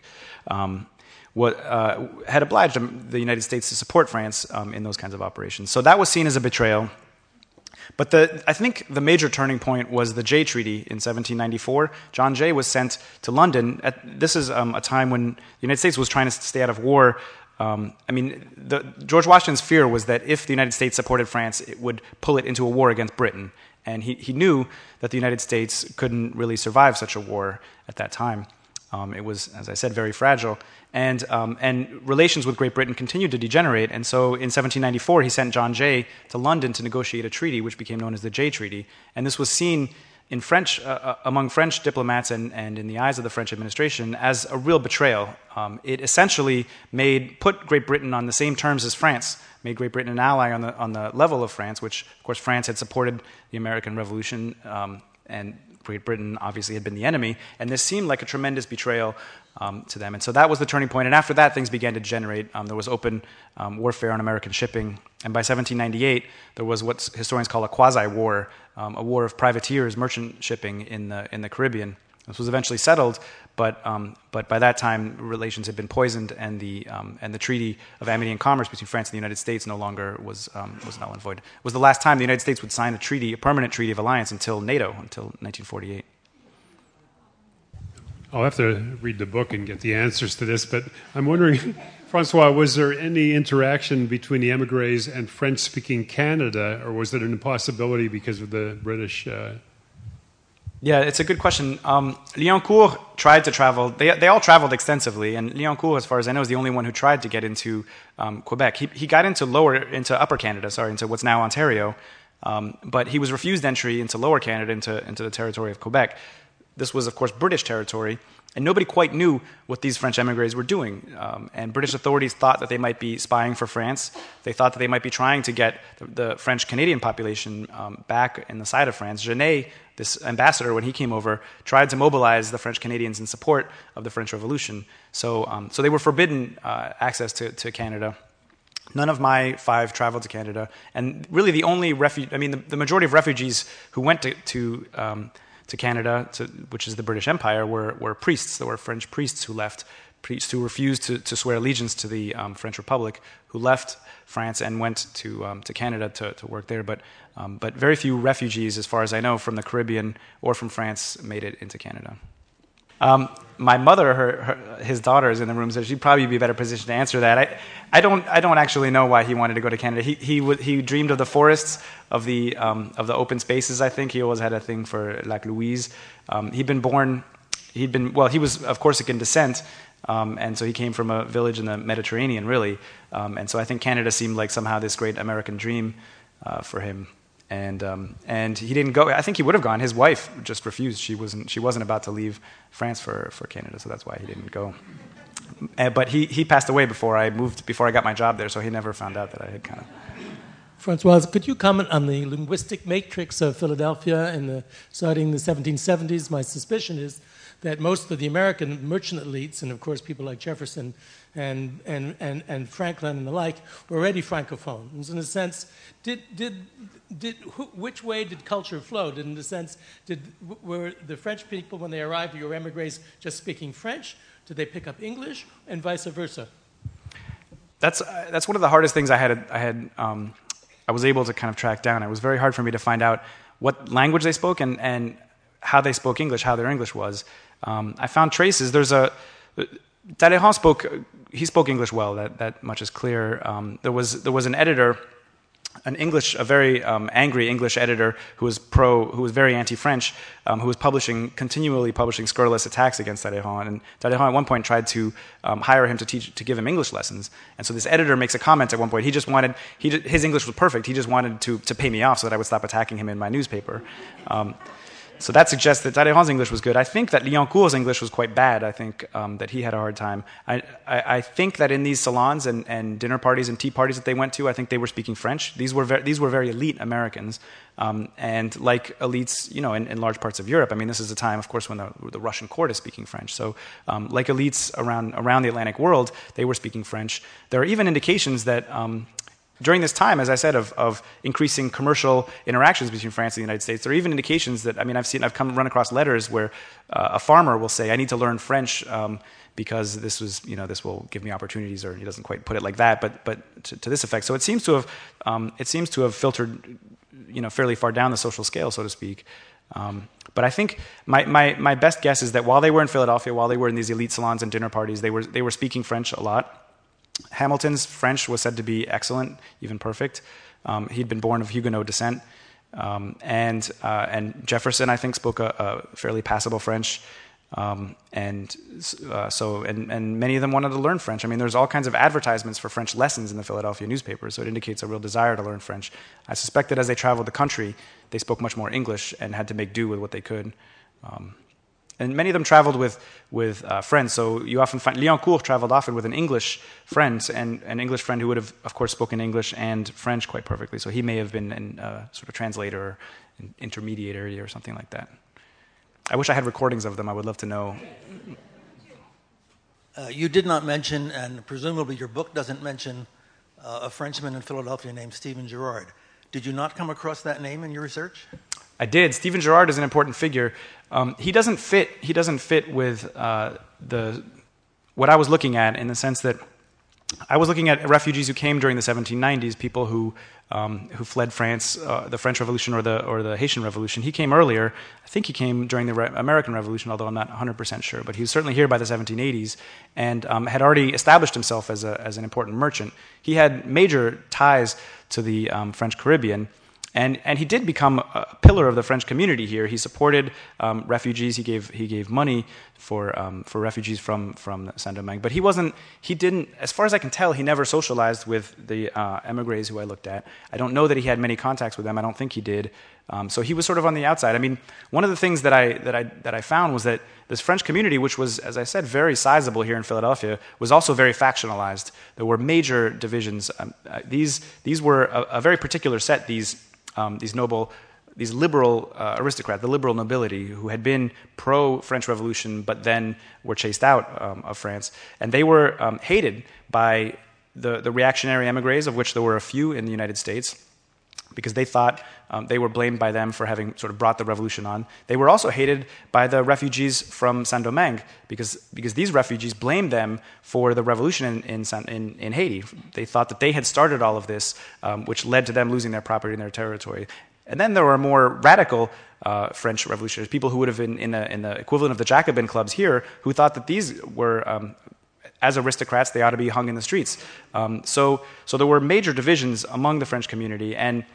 had obliged the United States to support France in those kinds of operations. So that was seen as a betrayal. But I think the major turning point was the Jay Treaty in 1794. John Jay was sent to London. This is a time when the United States was trying to stay out of war. George Washington's fear was that if the United States supported France, it would pull it into a war against Britain. And he knew that the United States couldn't really survive such a war at that time. It was, as I said, very fragile. And relations with Great Britain continued to degenerate. And so in 1794, he sent John Jay to London to negotiate a treaty, which became known as the Jay Treaty. And this was seen in French, among French diplomats and in the eyes of the French administration as a real betrayal. It essentially put Great Britain on the same terms as France, made Great Britain an ally on the level of France, which, of course, France had supported the American Revolution, and Great Britain obviously had been the enemy, and this seemed like a tremendous betrayal to them. And so that was the turning point. And after that, things began to degenerate. There was open warfare on American shipping. And by 1798, there was what historians call a quasi-war, a war of privateers, merchant shipping in the Caribbean. This was eventually settled, but by that time, relations had been poisoned, and the Treaty of Amity and Commerce between France and the United States no longer was null and void. It was the last time the United States would sign a permanent treaty of alliance until NATO, until 1948. I'll have to read the book and get the answers to this, but I'm wondering, Francois, was there any interaction between the émigrés and French-speaking Canada, or was it an impossibility because of the British? Yeah, it's a good question. Liancourt tried to travel. They all traveled extensively, and Liancourt, as far as I know, is the only one who tried to get into Quebec. He got into Upper Canada, into what's now Ontario, but he was refused entry into Lower Canada, into the territory of Quebec. This was, of course, British territory, and nobody quite knew what these French émigrés were doing. And British authorities thought that they might be spying for France. They thought that they might be trying to get the French-Canadian population back in the side of France. Genet, this ambassador, when he came over, tried to mobilize the French Canadians in support of the French Revolution. So they were forbidden access to Canada. None of my 5 traveled to Canada. And really the only the majority of refugees who went to Canada, which is the British Empire, were priests. There were French priests who left, priests who refused to swear allegiance to the French Republic, who left France and went to Canada to work there. But very few refugees, as far as I know, from the Caribbean or from France made it into Canada. My mother, his daughter, is in the room, so she'd probably be better positioned to answer that. I don't actually know why he wanted to go to Canada. He dreamed of the forests, of the open spaces. I think he always had a thing for Lac Louise. He was of Corsican descent, and so he came from a village in the Mediterranean, really. And so I think Canada seemed like somehow this great American dream for him. And he didn't go. I think he would have gone. His wife just refused. She wasn't about to leave France for Canada, so that's why he didn't go. But he passed away before I got my job there, so he never found out that I had kind of. Francoise, could you comment on the linguistic matrix of Philadelphia starting in the 1770s? My suspicion is that most of the American merchant elites, and of course people like Jefferson and Franklin and the like, were already francophones. In a sense, which way did culture flow? In the sense, were the French people, when they arrived, your émigrés, just speaking French? Did they pick up English, and vice versa? That's one of the hardest things I was able to kind of track down. It was very hard for me to find out what language they spoke and how they spoke English, how their English was. I found traces. Talleyrand spoke English well. That much is clear. There was an editor, a very angry English editor who was very anti-French, who was continually publishing scurrilous attacks against Talleyrand. And Talleyrand at one point tried to hire him to give him English lessons. And so this editor makes a comment at one point. His English was perfect. He just wanted to pay me off so that I would stop attacking him in my newspaper. So that suggests that Talleyrand's English was good. I think that Liancourt's English was quite bad. I think that he had a hard time. I think that in these salons and dinner parties and tea parties that they went to, I think they were speaking French. These were very elite Americans, and like elites, in large parts of Europe. I mean, this is a time, of course, when the Russian court is speaking French. So, like elites around the Atlantic world, they were speaking French. There are even indications that. During this time, as I said, of increasing commercial interactions between France and the United States, there are even indications that I've run across letters where a farmer will say, "I need to learn French because this will give me opportunities," or he doesn't quite put it like that, but to this effect. So it seems to have filtered, fairly far down the social scale, so to speak. But I think my best guess is that while they were in Philadelphia, while they were in these elite salons and dinner parties, they were speaking French a lot. Hamilton's French was said to be excellent, even perfect. He'd been born of Huguenot descent, and Jefferson, I think, spoke a fairly passable French, and many of them wanted to learn French. I mean, there's all kinds of advertisements for French lessons in the Philadelphia newspapers, so it indicates a real desire to learn French. I suspect that as they traveled the country, they spoke much more English and had to make do with what they could. And many of them traveled with friends. So you often find Liancourt traveled often with an English friend, and an English friend who would have, of course, spoken English and French quite perfectly. So he may have been a sort of translator or an intermediary or something like that. I wish I had recordings of them. I would love to know. You did not mention, and presumably your book doesn't mention, a Frenchman in Philadelphia named Stephen Girard. Did you not come across that name in your research? I did. Stephen Girard is an important figure. He doesn't fit with what I was looking at, in the sense that I was looking at refugees who came during the 1790s, people who fled France, the French Revolution or the Haitian Revolution. He came earlier. I think he came during the American Revolution, although I'm not 100% sure. But he was certainly here by the 1780s and had already established himself as an important merchant. He had major ties to the French Caribbean. And he did become a pillar of the French community here. He supported refugees. He gave money for refugees from Saint-Domingue. But he didn't, as far as I can tell, he never socialized with the emigres who I looked at. I don't know that he had many contacts with them. I don't think he did. So he was sort of on the outside. I mean, one of the things that I found was that this French community, which was, as I said, very sizable here in Philadelphia, was also very factionalized. There were major divisions. These were a very particular set. These liberal aristocrats, the liberal nobility, who had been pro-French Revolution but then were chased out of France. And they were hated by the reactionary emigres, of which there were a few in the United States, because they thought they were blamed by them for having sort of brought the revolution on. They were also hated by the refugees from Saint-Domingue, because these refugees blamed them for the revolution in Haiti. They thought that they had started all of this, which led to them losing their property and their territory. And then there were more radical French revolutionaries, people who would have been in the equivalent of the Jacobin clubs here, who thought that these were, as aristocrats, they ought to be hung in the streets. So there were major divisions among the French community, and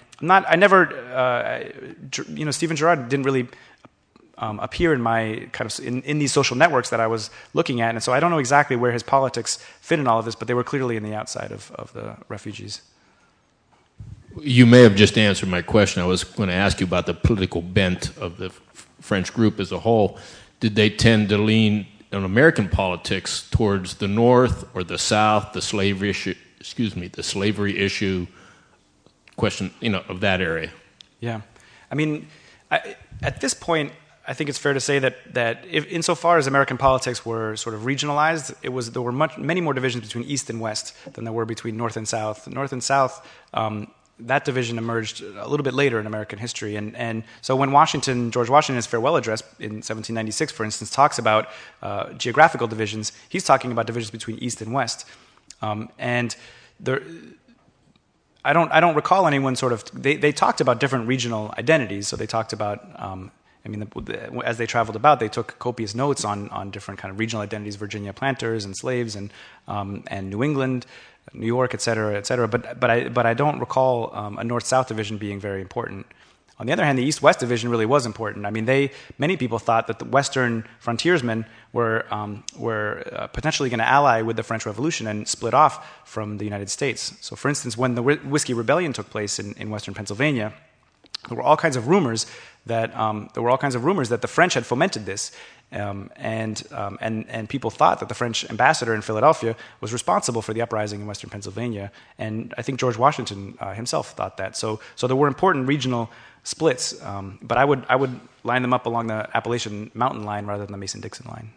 Stephen Girard didn't really appear in my in these social networks that I was looking at, and so I don't know exactly where his politics fit in all of this, but they were clearly in the outside of the refugees. You may have just answered my question. I was going to ask you about the political bent of the French group as a whole. Did they tend to lean on American politics towards the North or the South, the slavery issue, question, of that area? Yeah. I mean, at this point, I think it's fair to say that if, insofar as American politics were sort of regionalized, there were many more divisions between East and West than there were between North and South. North and South, that division emerged a little bit later in American history. And so when George Washington's farewell address in 1796, for instance, talks about geographical divisions, he's talking about divisions between East and West. And I don't recall anyone they talked about different regional identities. So they talked about, I mean, as they traveled about, they took copious notes on different kind of regional identities, Virginia planters and slaves, and New England, New York, et cetera, et cetera. But I don't recall a North-South division being very important. On the other hand, the East-West division really was important. I mean, many people thought that the Western frontiersmen were potentially going to ally with the French Revolution and split off from the United States. So, for instance, when the Whiskey Rebellion took place in Western Pennsylvania, there were all kinds of rumors that the French had fomented this, and people thought that the French ambassador in Philadelphia was responsible for the uprising in Western Pennsylvania. And I think George Washington himself thought that. So there were important regional splits, but I would line them up along the Appalachian Mountain line rather than the Mason-Dixon line.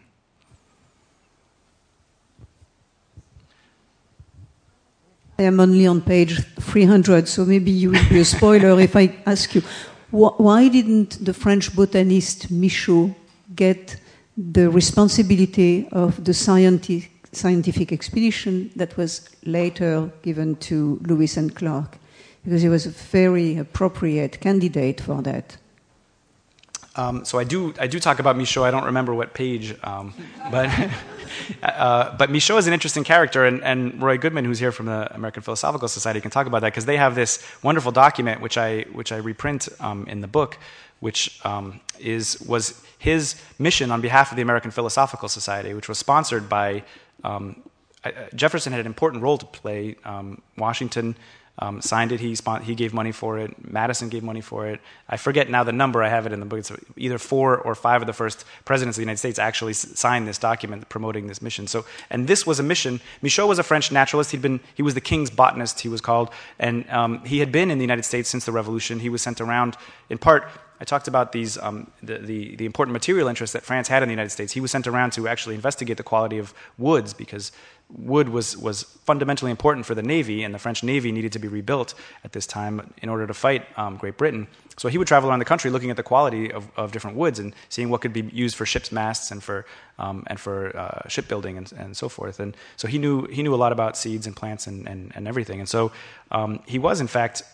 I am only on page 300, so maybe you will be a spoiler if I ask you, why didn't the French botanist Michaux get the responsibility of the scientific expedition that was later given to Lewis and Clark? Because he was a very appropriate candidate for that. So I do talk about Michaux. I don't remember what page, but Michaux is an interesting character, and Roy Goodman, who's here from the American Philosophical Society, can talk about that because they have this wonderful document which I reprint in the book, which was his mission on behalf of the American Philosophical Society, which was sponsored by Jefferson. Had an important role to play. Washington signed it. He gave money for it. Madison gave money for it. I forget now the number. I have it in the book. It's either 4 or 5 of the first presidents of the United States actually signed this document promoting this mission. So, and this was a mission. Michaux was a French naturalist. He was the king's botanist, he was called, and he had been in the United States since the Revolution. He was sent around, in part. I talked about these the important material interests that France had in the United States. He was sent around to actually investigate the quality of woods because wood was fundamentally important for the Navy, and the French Navy needed to be rebuilt at this time in order to fight Great Britain. So he would travel around the country looking at the quality of different woods and seeing what could be used for ships' masts and for shipbuilding and so forth. And so he knew a lot about seeds and plants and everything. And so he was, in fact,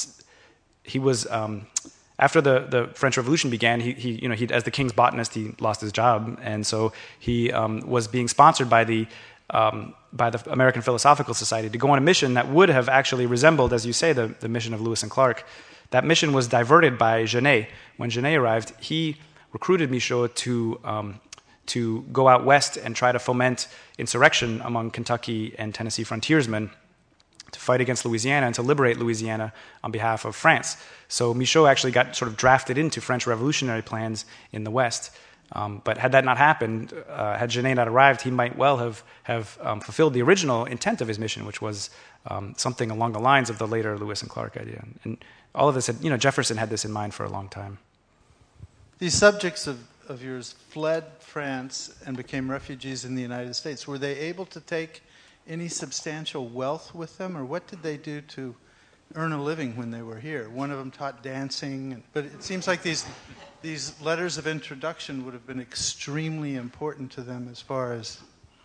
after the French Revolution began, he as the king's botanist, he lost his job, and so he was being sponsored by the American Philosophical Society to go on a mission that would have actually resembled, as you say, the mission of Lewis and Clark. That mission was diverted by Genet. When Genet arrived, he recruited Michaux to go out west and try to foment insurrection among Kentucky and Tennessee frontiersmen to fight against Louisiana and to liberate Louisiana on behalf of France. So Michaux actually got sort of drafted into French revolutionary plans in the West. But had that not happened, had Genet not arrived, he might well have fulfilled the original intent of his mission, which was something along the lines of the later Lewis and Clark idea. And all of this Jefferson had this in mind for a long time. These subjects of yours fled France and became refugees in the United States. Were they able to take any substantial wealth with them, or what did they do to earn a living when they were here? One of them taught dancing, but it seems like these letters of introduction would have been extremely important to them as far as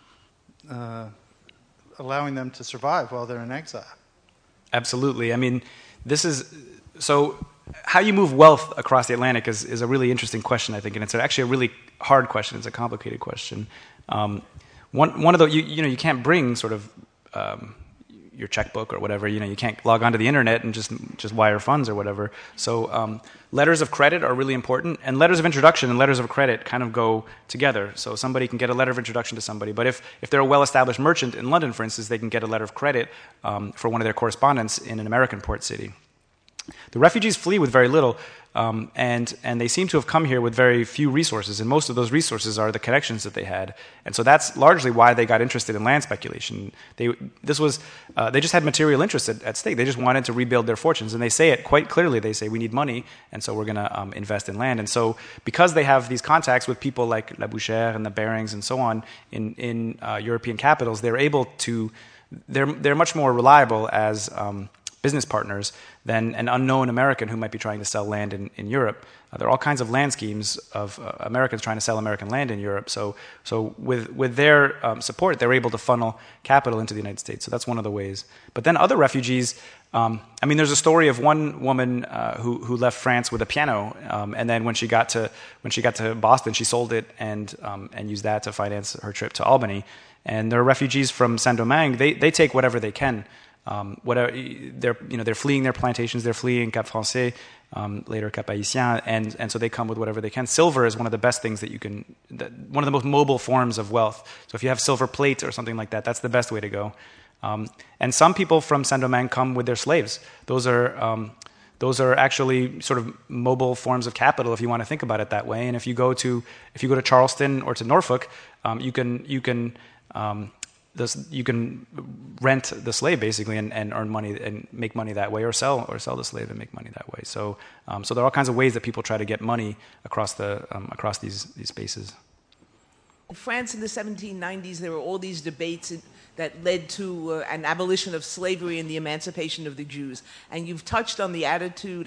allowing them to survive while they're in exile. Absolutely. I mean, so how you move wealth across the Atlantic is a really interesting question, I think, and it's actually a really hard question. It's a complicated question. One of the you can't bring sort of your checkbook or whatever. You can't log onto the internet and just wire funds or whatever. So letters of credit are really important, and letters of introduction and letters of credit kind of go together. So somebody can get a letter of introduction to somebody, but if they're a well-established merchant in London, for instance, they can get a letter of credit for one of their correspondents in an American port city. The refugees flee with very little, and they seem to have come here with very few resources, and most of those resources are the connections that they had. And so that's largely why they got interested in land speculation. They just had material interests at stake. They just wanted to rebuild their fortunes, and they say it quite clearly. They say, we need money, and so we're going to invest in land. And so because they have these contacts with people like Labouchere and the Barings and so on in European capitals, they're able to, they're much more reliable as business partners than an unknown American who might be trying to sell land in Europe. There are all kinds of land schemes of Americans trying to sell American land in Europe. So with their support, they're able to funnel capital into the United States. So that's one of the ways. But then other refugees, there's a story of one woman who left France with a piano, and then when she got to Boston, she sold it and used that to finance her trip to Albany. And there are refugees from Saint-Domingue. They take whatever they can. They're fleeing their plantations. They're fleeing Cap Français, later Cap Haïtien, and so they come with whatever they can. Silver is one of the best things one of the most mobile forms of wealth. So if you have silver plate or something like that, that's the best way to go. And some people from Saint-Domingue come with their slaves. Those are actually sort of mobile forms of capital, if you want to think about it that way. And if you go to Charleston or to Norfolk, you can rent the slave basically and earn money and make money that way, or sell the slave and make money that way. So there are all kinds of ways that people try to get money across these spaces. In France in the 1790s, there were all these debates that led to an abolition of slavery and the emancipation of the Jews. And you've touched on the attitude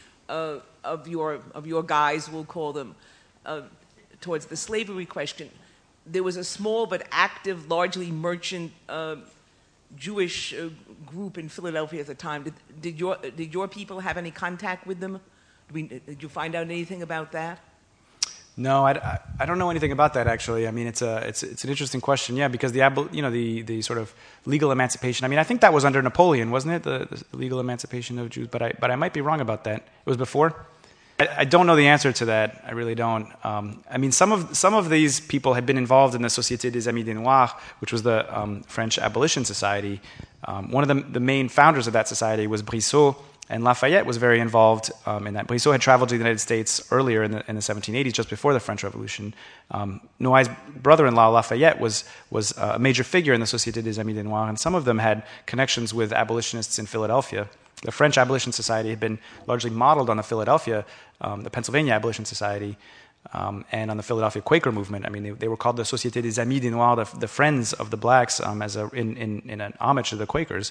of your guys, we'll call them, towards the slavery question. There was a small but active, largely merchant Jewish group in Philadelphia at the time. Did your people have any contact with them? Did you find out anything about that? No, I don't know anything about that actually. I mean, it's an interesting question, yeah, because the sort of legal emancipation. I mean, I think that was under Napoleon, wasn't it? The legal emancipation of Jews, but I might be wrong about that. It was before. I don't know the answer to that. I really don't. I mean, some of these people had been involved in the Société des Amis des Noirs, which was the French abolition society. One of the main founders of that society was Brissot, and Lafayette was very involved in that. Brissot had traveled to the United States earlier in the 1780s, just before the French Revolution. Noailles' brother-in-law, Lafayette, was a major figure in the Société des Amis des Noirs, and some of them had connections with abolitionists in Philadelphia. The French Abolition Society had been largely modeled on the Pennsylvania Abolition Society, and on the Philadelphia Quaker movement. I mean, they were called the Société des Amis des Noirs, the friends of the blacks, in an homage to the Quakers.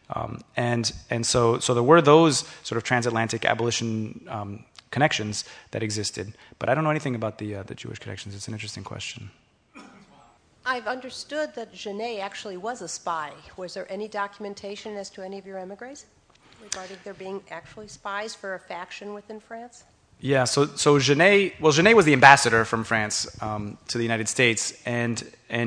And so there were those sort of transatlantic abolition connections that existed. But I don't know anything about the Jewish connections. It's an interesting question. I've understood that Genet actually was a spy. Was there any documentation as to any of your émigrés regarding there being actually spies for a faction within France? Yeah, so Genet was the ambassador from France to the United States, and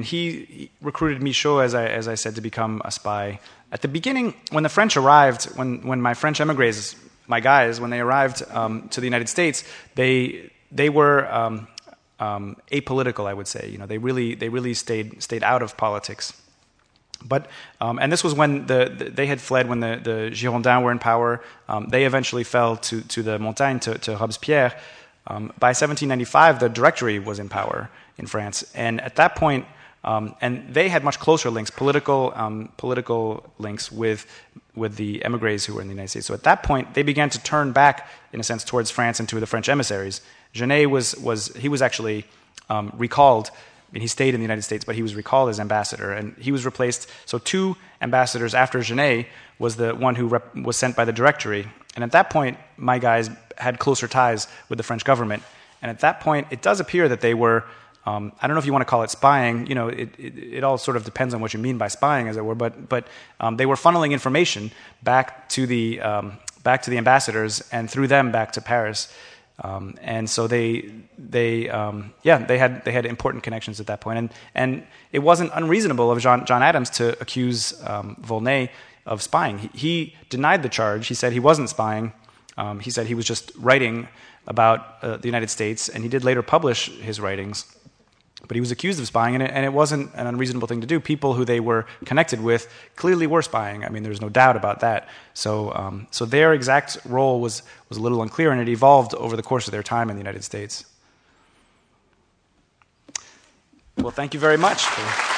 he recruited Michaud, as I said, to become a spy. At the beginning, when the French arrived, when my French émigrés, my guys, when they arrived to the United States, they were apolitical, I would say. You know, they really stayed out of politics. But and this was when they had fled when the Girondins were in power. They eventually fell to the Montagne, to Robespierre. By 1795, the Directory was in power in France, and at that point, and they had much closer links, political links with the émigrés who were in the United States. So at that point, they began to turn back, in a sense, towards France and to the French emissaries. Genet was actually recalled. I mean, he stayed in the United States, but he was recalled as ambassador, and he was replaced. So 2 ambassadors after Genet was the one who was sent by the Directory. And at that point, my guys had closer ties with the French government. And at that point, it does appear that they were, I don't know if you want to call it spying. You know, it all sort of depends on what you mean by spying, as it were. But they were funneling information back to the ambassadors, and through them back to Paris. And so they had important connections at that point, and it wasn't unreasonable of John Adams to accuse Volney of spying. He denied the charge. He said he wasn't spying. He said he was just writing about the United States, and he did later publish his writings. But he was accused of spying, and it wasn't an unreasonable thing to do. People who they were connected with clearly were spying. I mean, there's no doubt about that. So their exact role was a little unclear, and it evolved over the course of their time in the United States. Well, thank you very much.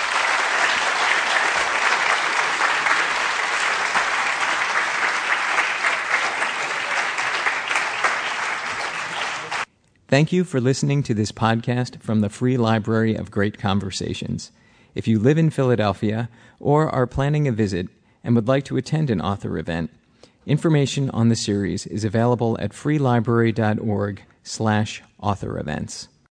Thank you for listening to this podcast from the Free Library of Great Conversations. If you live in Philadelphia or are planning a visit and would like to attend an author event, Information on the series is available at freelibrary.org/author events.